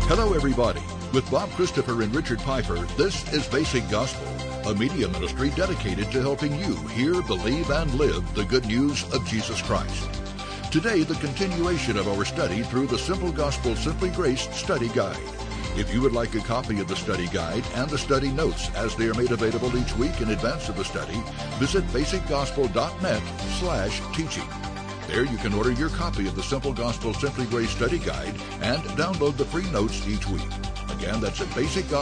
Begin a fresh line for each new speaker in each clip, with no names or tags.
Hello, everybody. With Bob Christopher and Richard Piper, this is Basic Gospel, a media ministry dedicated to helping you hear, believe, and live the good news of Jesus Christ. Today, the continuation of our study through the Simple Gospel, Simply Grace study guide. If you would like a copy of the study guide and the study notes as they are made available each week in advance of the study, visit basicgospel.net/teaching. There you can order your copy of the Simple Gospel Simply Grace study guide and download the free notes each week. Again, that's at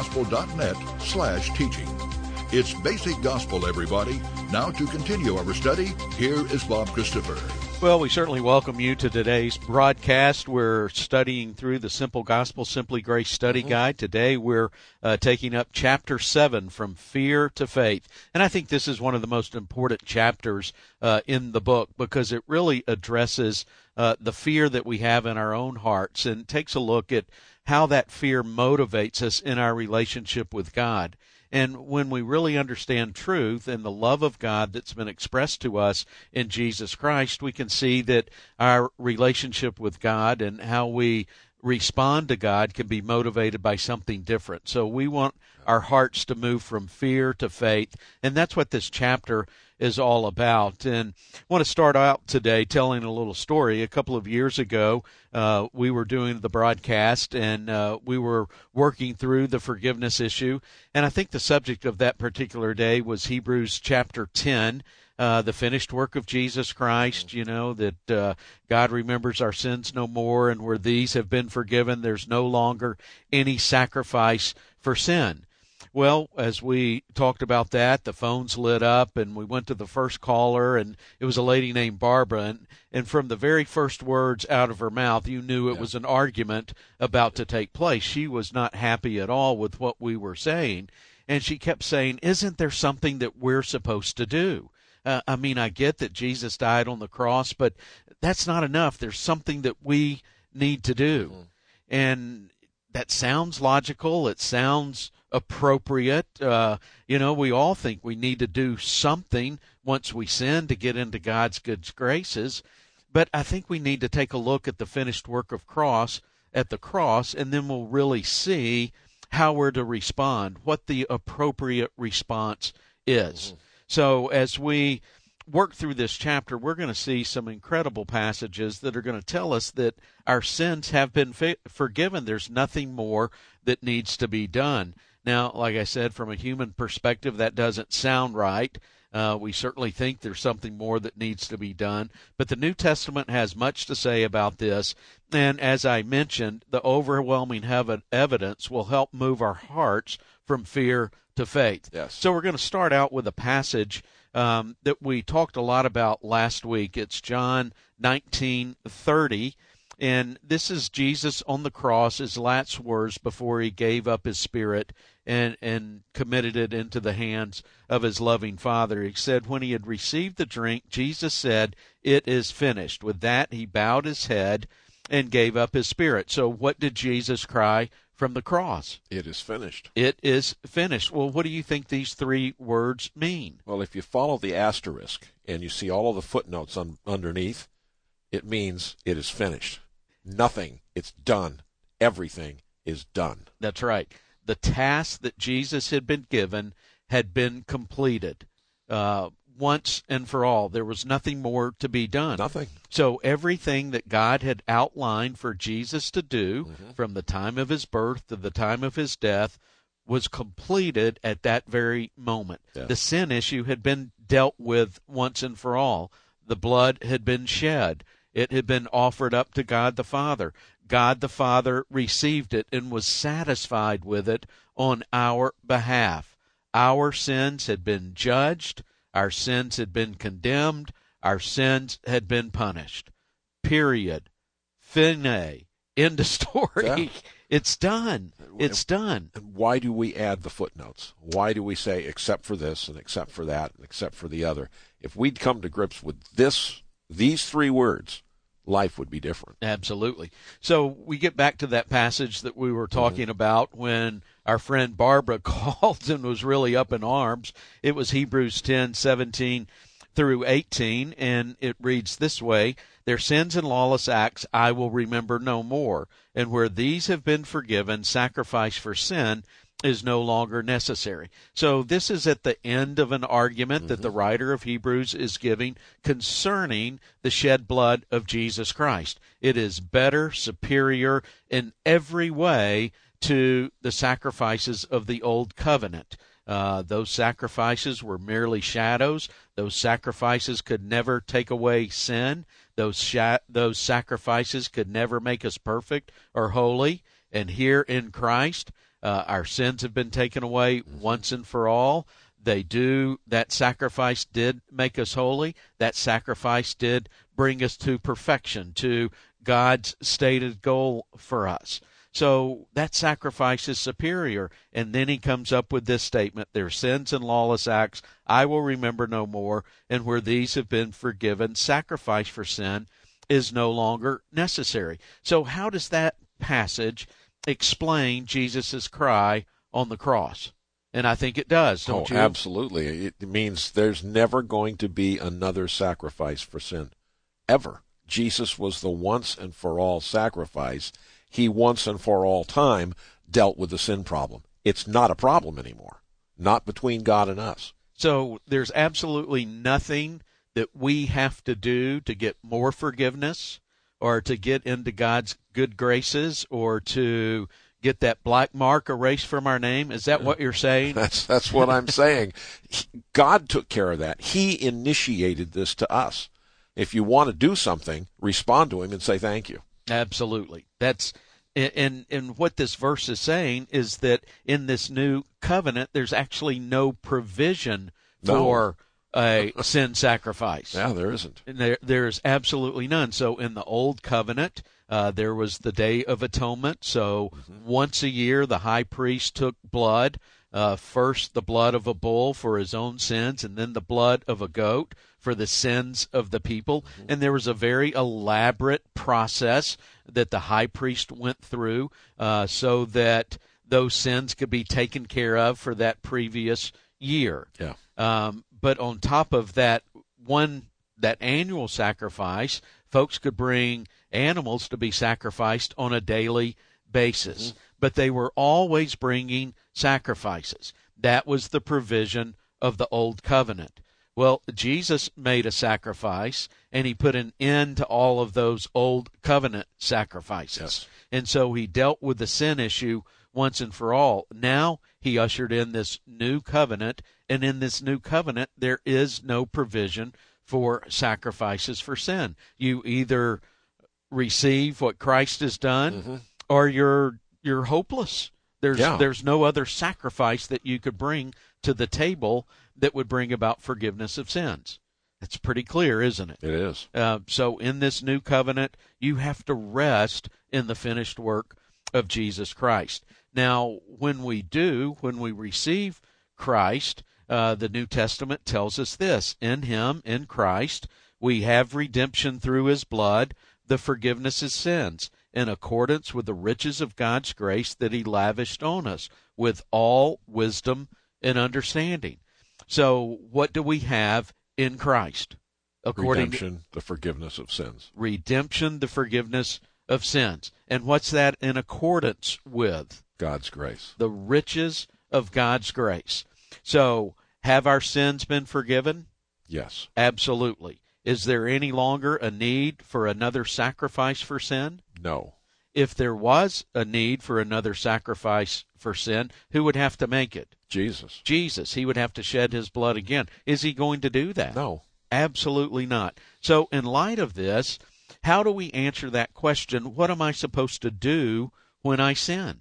basicgospel.net/teaching. It's Basic Gospel, everybody. Now to continue our study, here is Bob Christopher.
Well, we certainly welcome you to today's broadcast. We're studying through the Simple Gospel, Simply Grace study guide. Today we're taking up Chapter 7, From Fear to Faith. And I think this is one of the most important chapters in the book because it really addresses the fear that we have in our own hearts and takes a look at how that fear motivates us in our relationship with God. And when we really understand truth and the love of God that's been expressed to us in Jesus Christ, we can see that our relationship with God and how we respond to God can be motivated by something different. So we want our hearts to move from fear to faith, and that's what this chapter is all about. And I want to start out today telling a little story. A couple of years ago, we were doing the broadcast, and we were working through the forgiveness issue. And I think the subject of that particular day was Hebrews chapter 10, the finished work of Jesus Christ, you know, that God remembers our sins no more, and where these have been forgiven, there's no longer any sacrifice for sin. Well, as we talked about that, the phones lit up, and we went to the first caller, and it was a lady named Barbara, and from the very first words out of her mouth, you knew it was an argument about to take place. She was not happy at all with what we were saying, and she kept saying, isn't there something that we're supposed to do? I mean, I get that Jesus died on the cross, but that's not enough. There's something that we need to do. And that sounds logical. It sounds appropriate. You know, we all think we need to do something once we sin to get into God's good graces. But I think we need to take a look at the finished work of the cross, and then we'll really see how we're to respond, what the appropriate response is. So as we work through this chapter, we're going to see some incredible passages that are going to tell us that our sins have been forgiven. There's nothing more that needs to be done. Now, like I said, from a human perspective, that doesn't sound right. We certainly think there's something more that needs to be done. But the New Testament has much to say about this. And as I mentioned, the overwhelming evidence will help move our hearts from fear to faith.
Yes.
So we're going to start out with a passage that we talked a lot about last week. It's John 19:30. And this is Jesus on the cross, his last words before he gave up his spirit and committed it into the hands of his loving Father. He said, when he had received the drink, Jesus said, "It is finished." With that, he bowed his head and gave up his spirit. So what did Jesus cry from the cross?
It is finished.
It is finished. Well, what do you think these three words mean?
Well, if you follow the asterisk and you see all of the footnotes underneath, it means it is finished. Nothing. It's done. Everything is done.
That's right. The task that Jesus had been given had been completed once and for all. There was nothing more to be done.
Nothing.
So everything that God had outlined for Jesus to do from the time of his birth to the time of his death was completed at that very moment.
Yeah.
The sin issue had been dealt with once and for all. The blood had been shed. It had been offered up to God the Father. God the Father received it and was satisfied with it on our behalf. Our sins had been judged. Our sins had been condemned. Our sins had been punished. Period. Fine. End of story.
Yeah.
It's done. It's done.
And why do we add the footnotes? Why do we say except for this and except for that and except for the other? If we'd come to grips with these three words, life would be different.
Absolutely. So we get back to that passage that we were talking about when our friend Barbara called and was really up in arms. It was Hebrews 10:17 through 18, and it reads this way: "Their sins and lawless acts I will remember no more, and where these have been forgiven, sacrifice for sin is no longer necessary." So this is at the end of an argument that the writer of Hebrews is giving concerning the shed blood of Jesus Christ. It is better, superior in every way to the sacrifices of the Old Covenant. Those sacrifices were merely shadows. Those sacrifices could never take away sin. Those sacrifices could never make us perfect or holy. And here in Christ, our sins have been taken away once and for all. That sacrifice did make us holy. That sacrifice did bring us to perfection, to God's stated goal for us. So that sacrifice is superior. And then he comes up with this statement: "Their sins and lawless acts I will remember no more, and where these have been forgiven, sacrifice for sin is no longer necessary." So how does that passage explain Jesus' cry on the cross? And I think it does, don't you?
Absolutely. It means there's never going to be another sacrifice for sin, ever. Jesus was the once and for all sacrifice. He once and for all time dealt with the sin problem. It's not a problem anymore, not between God and us.
So there's absolutely nothing that we have to do to get more forgiveness, or to get into God's good graces, or to get that black mark erased from our name. Is that what you're saying?
That's what I'm saying. God took care of that. He initiated this to us. If you want to do something, respond to him and say thank you.
Absolutely. That's and what this verse is saying is that in this new covenant, there's actually no provision for a sin sacrifice.
Yeah, there isn't.
There's absolutely none. So in the old covenant, there was the Day of Atonement. So once a year, the high priest took blood, first the blood of a bull for his own sins, and then the blood of a goat for the sins of the people. And there was a very elaborate process that the high priest went through so that those sins could be taken care of for that previous year.
Yeah.
But on top of that annual sacrifice, folks could bring animals to be sacrificed on a daily basis. But they were always bringing sacrifices. That was the provision of the old covenant. Well, Jesus made a sacrifice, and he put an end to all of those old covenant sacrifices.
Yes.
And so he dealt with the sin issue once and for all. Now he ushered in this new covenant, and in this new covenant there is no provision for sacrifices for sin. You either receive what Christ has done, or you're hopeless. There's no other sacrifice that you could bring to the table that would bring about forgiveness of sins. That's pretty clear, isn't it?
It is.
So in this new covenant, you have to rest in the finished work of Jesus Christ. Now, when we receive Christ, the New Testament tells us this: in him, in Christ, we have redemption through his blood, the forgiveness of sins, in accordance with the riches of God's grace that he lavished on us, with all wisdom and understanding. So what do we have in Christ?
Redemption, the forgiveness of sins.
Redemption, the forgiveness of sins. And what's that in accordance with?
God's grace.
The riches of God's grace. So, have our sins been forgiven?
Yes.
Absolutely. Is there any longer a need for another sacrifice for sin?
No.
If there was a need for another sacrifice for sin, who would have to make it?
Jesus.
Jesus. He would have to shed his blood again. Is he going to do that?
No.
Absolutely not. So in light of this, how do we answer that question? What am I supposed to do when I sin?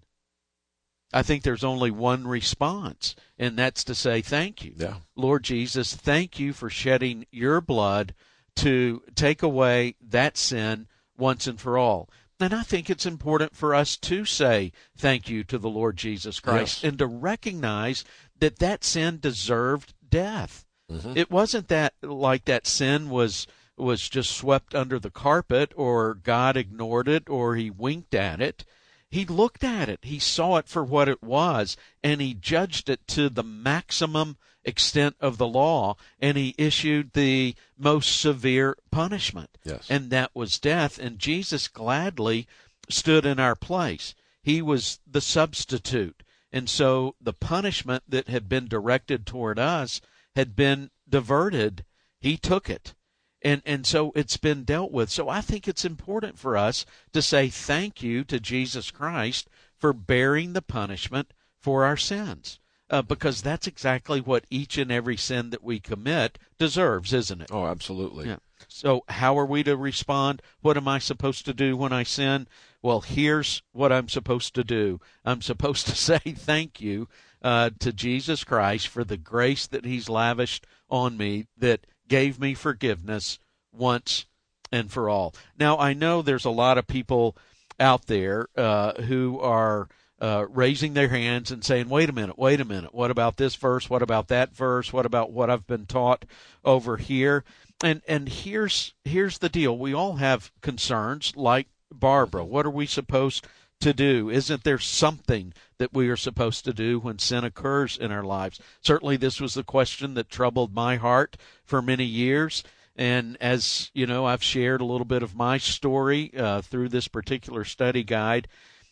I think there's only one response, and that's to say thank you.
Yeah.
Lord Jesus, thank you for shedding your blood to take away that sin once and for all. And I think it's important for us to say thank you to the Lord Jesus Christ, and to recognize that that sin deserved death. It wasn't that like that sin was just swept under the carpet, or God ignored it, or he winked at it. He looked at it. He saw it for what it was, and he judged it to the maximum extent of the law, and he issued the most severe punishment.
Yes.
And that was death, and Jesus gladly stood in our place. He was the substitute. And so the punishment that had been directed toward us had been diverted. He took it. And so it's been dealt with. So I think it's important for us to say thank you to Jesus Christ for bearing the punishment for our sins, because that's exactly what each and every sin that we commit deserves, isn't it?
Oh, absolutely.
Yeah. So how are we to respond? What am I supposed to do when I sin? Well, here's what I'm supposed to do. I'm supposed to say thank you to Jesus Christ for the grace that he's lavished on me, that gave me forgiveness once and for all. Now, I know there's a lot of people out there who are raising their hands and saying, wait a minute, what about this verse? What about that verse? What about what I've been taught over here? And here's the deal. We all have concerns like Barbara. What are we supposed to do? Isn't there something that we are supposed to do when sin occurs in our lives? Certainly this was the question that troubled my heart for many years. And as you know, I've shared a little bit of my story through this particular study guide.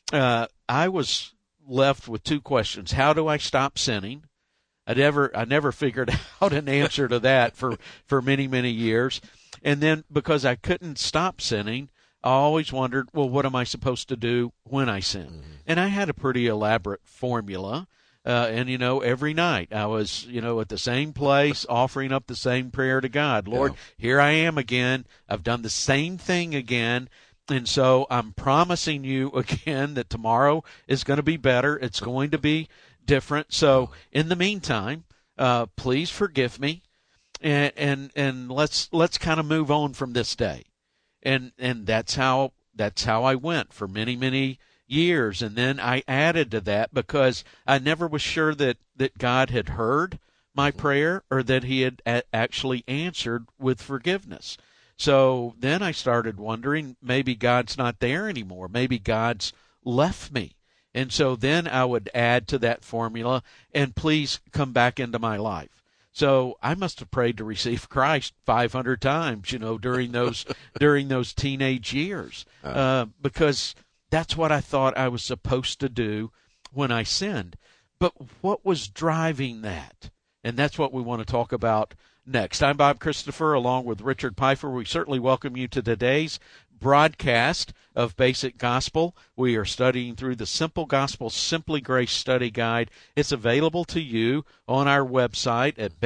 I was left with two questions. How do I stop sinning? I never figured out an answer to that for many, many years. And then because I couldn't stop sinning, I always wondered, well, what am I supposed to do when I sin? Mm-hmm. And I had a pretty elaborate formula. And, every night I was, at the same place offering up the same prayer to God. Lord, Here I am again. I've done the same thing again. And so I'm promising you again that tomorrow is going to be better. It's going to be different. So in the meantime, please forgive me. And let's kind of move on from this day. And that's how I went for many, many years. And then I added to that because I never was sure that God had heard my prayer or that he had actually answered with forgiveness. So then I started wondering, maybe God's not there anymore. Maybe God's left me. And so then I would add to that formula, and please come back into my life. So I must have prayed to receive Christ 500 times, during those teenage years, because that's what I thought I was supposed to do when I sinned. But what was driving that? And that's what we want to talk about next. I'm Bob Christopher, along with Richard Pfeiffer. We certainly welcome you to today's broadcast of Basic Gospel. We are studying through the Simple Gospel, Simply Grace Study Guide. It's available to you on our website at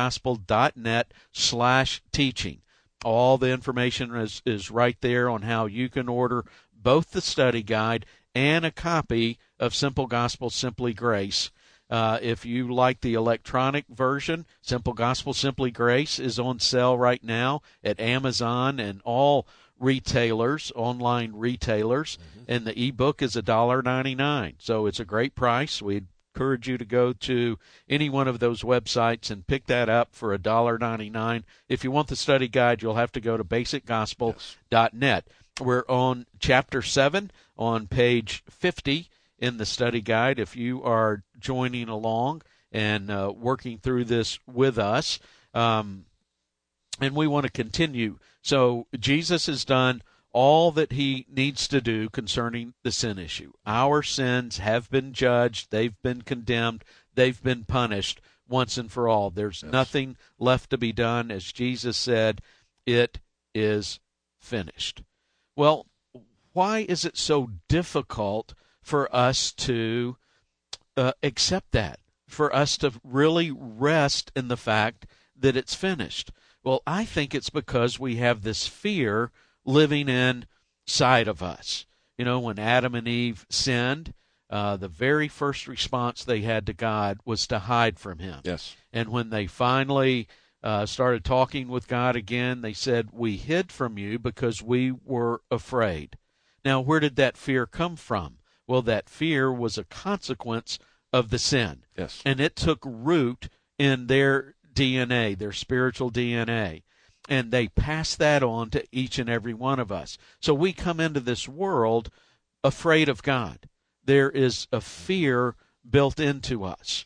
basicgospel.net/teaching. All the information is right there on how you can order both the study guide and a copy of Simple Gospel, Simply Grace. If you like the electronic version, Simple Gospel, Simply Grace is on sale right now at Amazon and all retailers, online retailers, and the ebook is $1.99. So it's a great price. We encourage you to go to any one of those websites and pick that up for $1.99. If you want the study guide, you'll have to go to basicgospel.net. We're on Chapter 7 on page 50 in the study guide. If you are joining along and working through this with us, and we want to continue. So Jesus has done all that he needs to do concerning the sin issue. Our sins have been judged. They've been condemned. They've been punished once and for all. There's nothing left to be done. As Jesus said, it is finished. Well, why is it so difficult for us to accept that, for us to really rest in the fact that it's finished? Well, I think it's because we have this fear living inside of us. When Adam and Eve sinned, the very first response they had to God was to hide from him.
Yes.
And when they finally started talking with God again, they said, we hid from you because we were afraid. Now, where did that fear come from? Well, that fear was a consequence of the sin.
Yes.
And it took root in their DNA, their spiritual DNA. And they pass that on to each and every one of us. So we come into this world afraid of God. There is a fear built into us.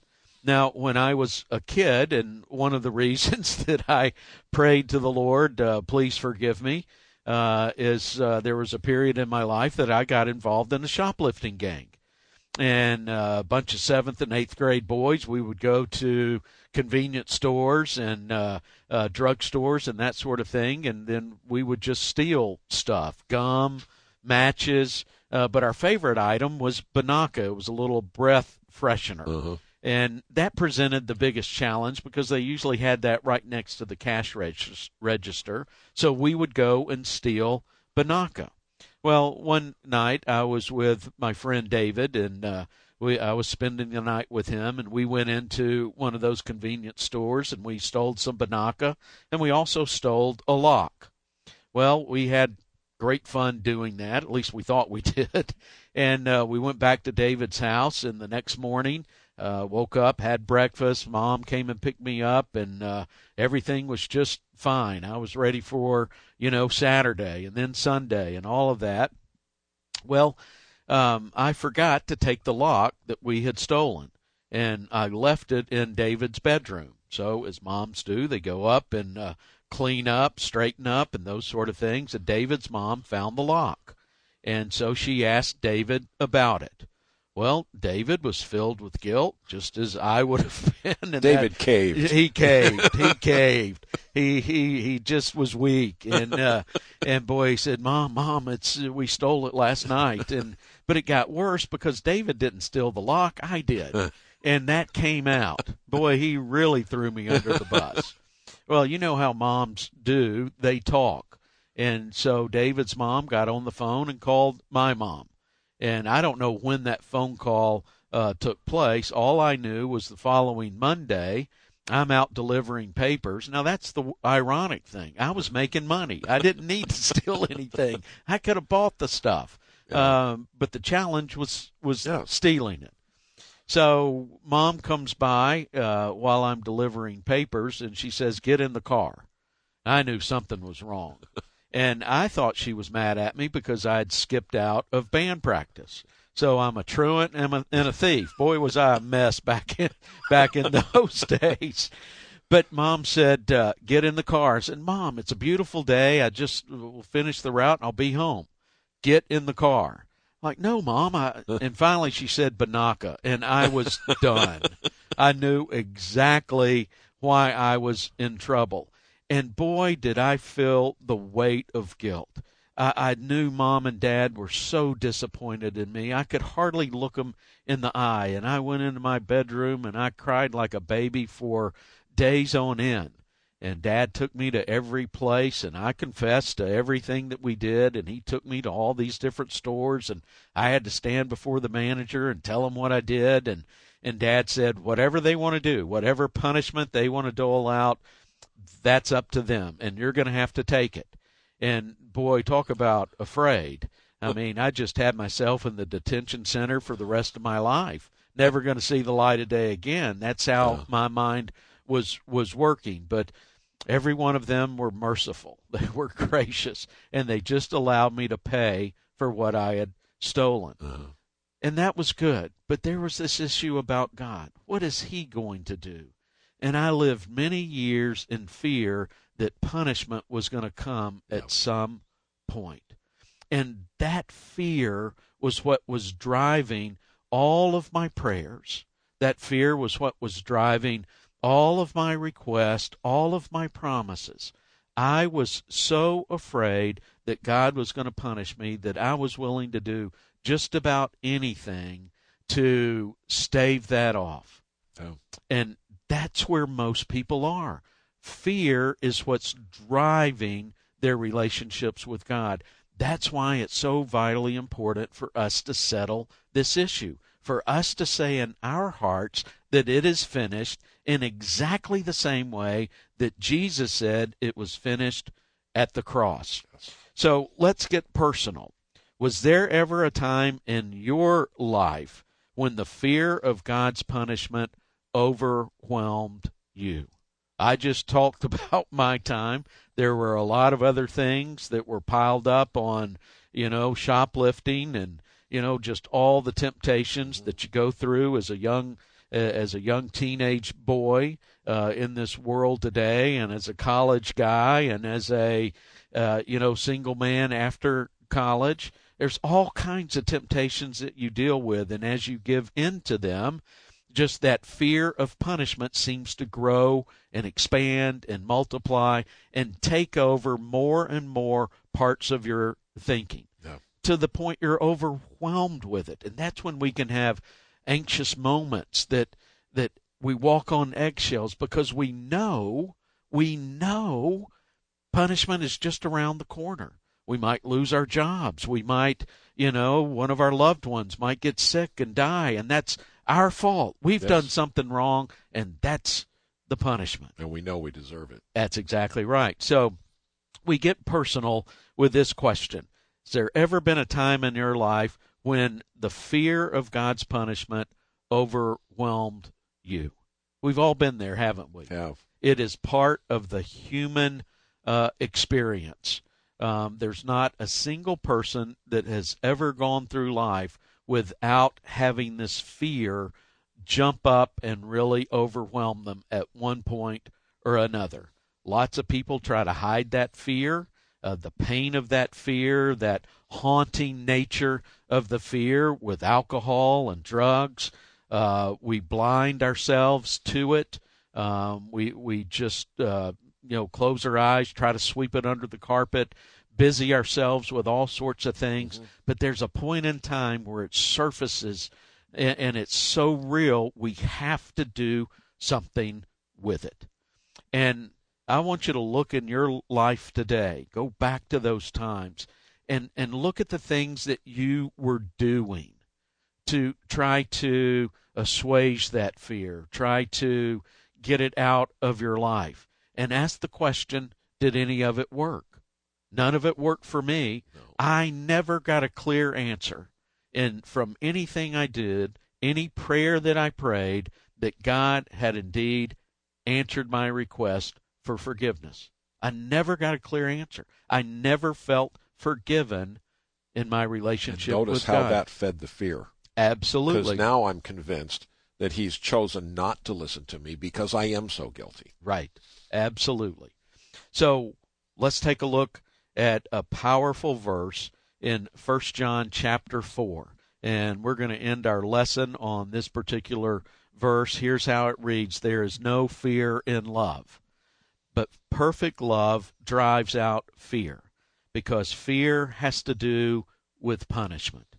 Now, when I was a kid, and one of the reasons that I prayed to the Lord, please forgive me, is there was a period in my life that I got involved in a shoplifting gang. And a bunch of 7th and 8th grade boys, we would go to convenience stores and drug stores and that sort of thing, and then we would just steal stuff, gum, matches, but our favorite item was Binaca. It was a little breath freshener.
Uh-huh.
And that presented the biggest challenge because they usually had that right next to the cash register. So we would go and steal Binaca. Well, one night I was with my friend David, and I was spending the night with him, and we went into one of those convenience stores, and we stole some Binaca, and we also stole a lock. Well, we had great fun doing that. At least we thought we did. And we went back to David's house, and the next morning woke up, had breakfast. Mom came and picked me up, and everything was just fine. I was ready for, Saturday and then Sunday and all of that. Well, I forgot to take the lock that we had stolen, and I left it in David's bedroom. So as moms do, they go up and clean up, straighten up, and those sort of things. And David's mom found the lock, and so she asked David about it. Well, David was filled with guilt, just as I would have been. And
David caved.
He caved. He caved. He just was weak. And boy, he said, Mom, we stole it last night. But it got worse because David didn't steal the lock. I did. And that came out. Boy, he really threw me under the bus. Well, you know how moms do. They talk. And so David's mom got on the phone and called my mom. And I don't know when that phone call took place. All I knew was the following Monday, I'm out delivering papers. Now, that's the ironic thing. I was making money. I didn't need to steal anything. I could have bought the stuff.
Yeah.
But the challenge was stealing it. So Mom comes by while I'm delivering papers, and she says, "Get in the car." I knew something was wrong. And I thought she was mad at me because I had skipped out of band practice. So I'm a truant and a thief. Boy, was I a mess back in those days. But Mom said, "Get in the car." I said, "Mom, it's a beautiful day. I just will finish the route and I'll be home. Get in the car." I'm like, "No, Mom." And finally she said Binaca, and I was done. I knew exactly why I was in trouble. And boy, did I feel the weight of guilt. I knew Mom and Dad were so disappointed in me. I could hardly look them in the eye. And I went into my bedroom and I cried like a baby for days on end. And Dad took me to every place, and I confessed to everything that we did. And he took me to all these different stores, and I had to stand before the manager and tell him what I did. And Dad said, whatever they want to do, whatever punishment they want to dole out, that's up to them, and you're going to have to take it. And boy, talk about afraid. I mean, I just had myself in the detention center for the rest of my life, never going to see the light of day again. That's how my mind was working. But every one of them were merciful. They were gracious, and they just allowed me to pay for what I had stolen. And that was good. But there was this issue about God. What is he going to do? And I lived many years in fear that punishment was going to come at some point. And that fear was what was driving all of my prayers. That fear was what was driving all of my requests, all of my promises. I was so afraid that God was going to punish me that I was willing to do just about anything to stave that off. And that's where most people are. Fear is what's driving their relationships with God. That's why it's so vitally important for us to settle this issue, for us to say in our hearts that it is finished in exactly the same way that Jesus said it was finished at the cross. So let's get personal. Was there ever a time in your life when the fear of God's punishment overwhelmed you? I just talked about my time. There were a lot of other things that were piled up on, shoplifting and, just all the temptations that you go through as a young as a young teenage boy in this world today, and as a college guy, and as a single man after college. There's all kinds of temptations that you deal with, and as you give in to them, just that fear of punishment seems to grow and expand and multiply and take over more and more parts of your thinking, to the point you're overwhelmed with it. And that's when we can have anxious moments that we walk on eggshells, because we know punishment is just around the corner. We might lose our jobs. We might, one of our loved ones might get sick and die, and that's our fault. We've done something wrong, and that's the punishment.
And we know we deserve it.
That's exactly right. So we get personal with this question. Has there ever been a time in your life when the fear of God's punishment overwhelmed you? We've all been there, haven't we?
Have.
It is part of the human experience. There's not a single person that has ever gone through life without having this fear jump up and really overwhelm them at one point or another. Lots of people try to hide that fear, the pain of that fear, that haunting nature of the fear with alcohol and drugs. We blind ourselves to it. We just close our eyes, try to sweep it under the carpet, busy ourselves with all sorts of things. But there's a point in time where it surfaces, and it's so real, we have to do something with it. And I want you to look in your life today, go back to those times, and look at the things that you were doing to try to assuage that fear, try to get it out of your life, and ask the question, did any of it work? None of it worked for me.
No.
I never got a clear answer from anything I did, any prayer that I prayed, that God had indeed answered my request for forgiveness. I never got a clear answer. I never felt forgiven in my relationship with God.
Notice how that fed the fear.
Absolutely.
Because now I'm convinced that he's chosen not to listen to me because I am so guilty.
Right. Absolutely. So let's take a look at a powerful verse in 1 John chapter 4. And we're going to end our lesson on this particular verse. Here's how it reads. There is no fear in love, but perfect love drives out fear, because fear has to do with punishment.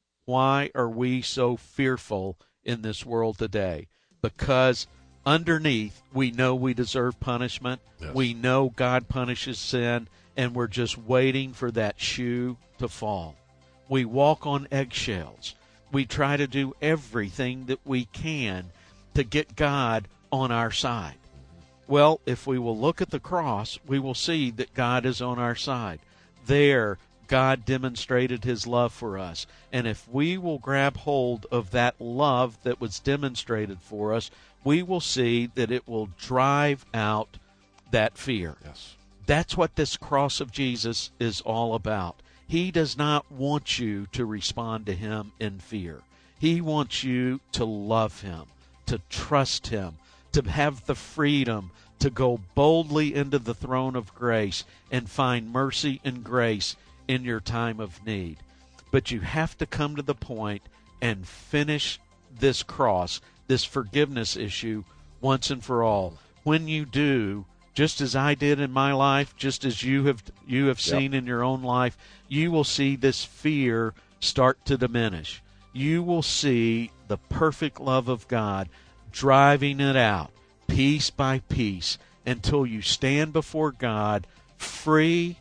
Why are we so fearful in this world today? Because underneath, we know we deserve punishment.
Yes.
We know God punishes sin, and we're just waiting for that shoe to fall. We walk on eggshells. We try to do everything that we can to get God on our side. Well, if we will look at the cross, we will see that God is on our side. There, God demonstrated his love for us. And if we will grab hold of that love that was demonstrated for us, we will see that it will drive out that fear.
Yes.
That's what this cross of Jesus is all about. He does not want you to respond to him in fear. He wants you to love him, to trust him, to have the freedom to go boldly into the throne of grace and find mercy and grace in your time of need. But you have to come to the point and finish this cross, this forgiveness issue, once and for all. When you do, just as I did in my life, just as you have seen in your own life, you will see this fear start to diminish. You will see the perfect love of God driving it out piece by piece until you stand before God free,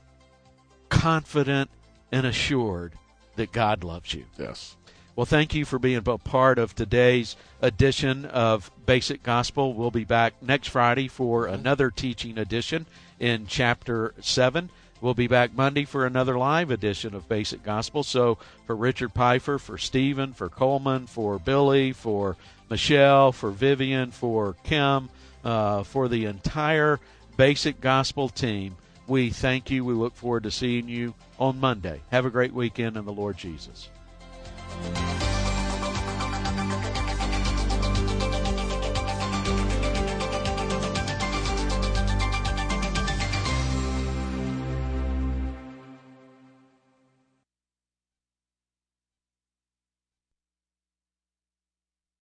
confident, and assured that God loves you.
Yes.
Well, thank you for being a part of today's edition of Basic Gospel. We'll be back next Friday for another teaching edition in Chapter 7. We'll be back Monday for another live edition of Basic Gospel. So for Richard Pfeiffer, for Stephen, for Coleman, for Billy, for Michelle, for Vivian, for Kim, for the entire Basic Gospel team, we thank you. We look forward to seeing you on Monday. Have a great weekend in the Lord Jesus.